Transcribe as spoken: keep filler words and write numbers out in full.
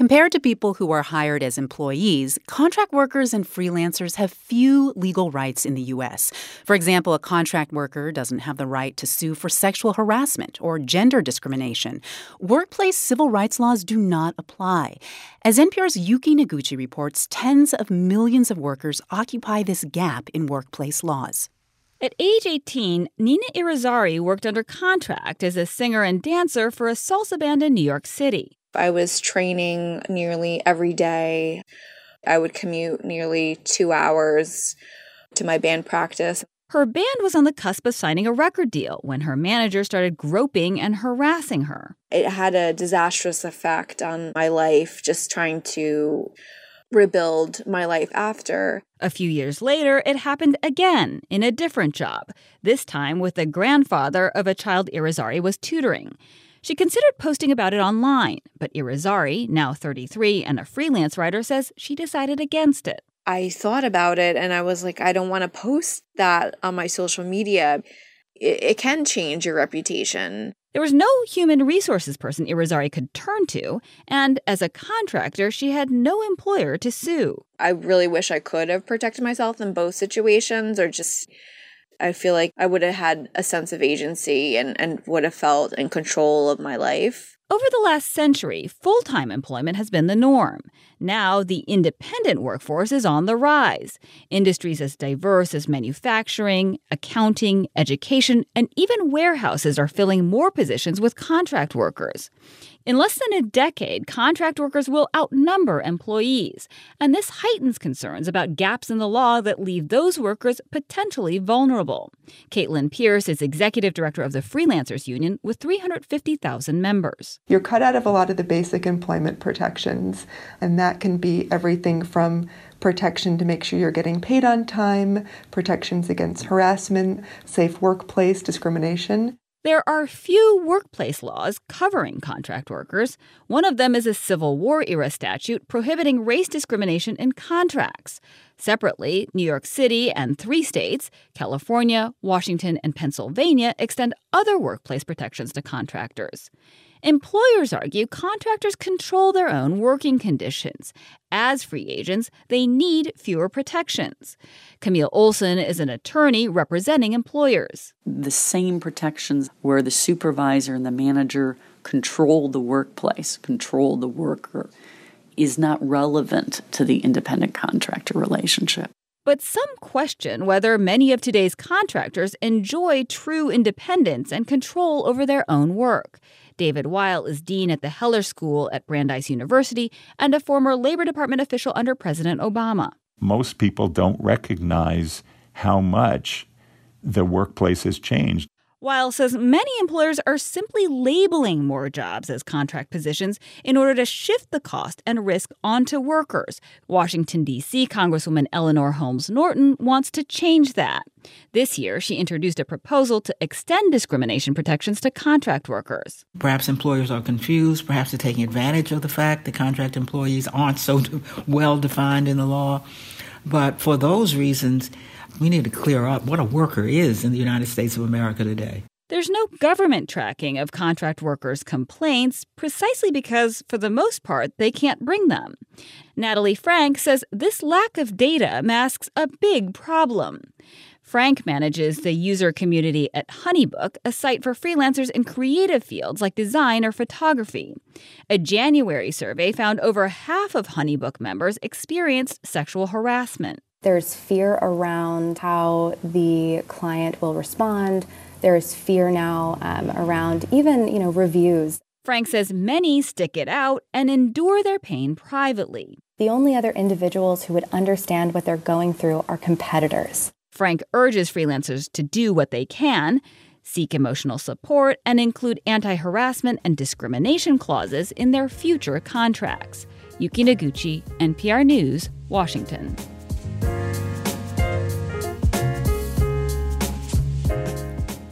Compared to people who are hired as employees, contract workers and freelancers have few legal rights in the U S. For example, a contract worker doesn't have the right to sue for sexual harassment or gender discrimination. Workplace civil rights laws do not apply. As N P R's Yuki Noguchi reports, tens of millions of workers occupy this gap in workplace laws. At age eighteen, Nina Irizarry worked under contract as a singer and dancer for a salsa band in New York City. I was training nearly every day. I would commute nearly two hours to my band practice. Her band was on the cusp of signing a record deal when her manager started groping and harassing her. It had a disastrous effect on my life, just trying to rebuild my life after. A few years later, it happened again in a different job, this time with the grandfather of a child Irizarry was tutoring. She considered posting about it online, but Irizarry, now thirty-three and a freelance writer, says she decided against it. I thought about it and I was like, I don't want to post that on my social media. It, it can change your reputation. There was no human resources person Irizarry could turn to, and as a contractor, she had no employer to sue. I really wish I could have protected myself in both situations, or just I feel like I would have had a sense of agency and, and would have felt in control of my life. Over the last century, full-time employment has been the norm. Now, the independent workforce is on the rise. Industries as diverse as manufacturing, accounting, education, and even warehouses are filling more positions with contract workers. In less than a decade, contract workers will outnumber employees, and this heightens concerns about gaps in the law that leave those workers potentially vulnerable. Caitlin Pierce is executive director of the Freelancers Union with three hundred fifty thousand members. You're cut out of a lot of the basic employment protections, and that can be everything from protection to make sure you're getting paid on time, protections against harassment, safe workplace, discrimination. There are few workplace laws covering contract workers. One of them is a Civil War-era statute prohibiting race discrimination in contracts. Separately, New York City and three states, California, Washington, and Pennsylvania, extend other workplace protections to contractors. Employers argue contractors control their own working conditions. As free agents, they need fewer protections. Camille Olson is an attorney representing employers. The same protections where the supervisor and the manager control the workplace, control the worker, is not relevant to the independent contractor relationship. But some question whether many of today's contractors enjoy true independence and control over their own work. David Weil is dean at the Heller School at Brandeis University and a former Labor Department official under President Obama. Most people don't recognize how much the workplace has changed. Weil says many employers are simply labeling more jobs as contract positions in order to shift the cost and risk onto workers. Washington, D C Congresswoman Eleanor Holmes Norton wants to change that. This year, she introduced a proposal to extend discrimination protections to contract workers. Perhaps employers are confused. Perhaps they're taking advantage of the fact that contract employees aren't so well defined in the law. But for those reasons, we need to clear up what a worker is in the United States of America today. There's no government tracking of contract workers' complaints precisely because, for the most part, they can't bring them. Natalie Frank says this lack of data masks a big problem. Frank manages the user community at Honeybook, a site for freelancers in creative fields like design or photography. A January survey found over half of Honeybook members experienced sexual harassment. There's fear around how the client will respond. There's fear now um, around even, you know, reviews. Frank says many stick it out and endure their pain privately. The only other individuals who would understand what they're going through are competitors. Frank urges freelancers to do what they can, seek emotional support, and include anti-harassment and discrimination clauses in their future contracts. Yuki Noguchi, N P R News, Washington.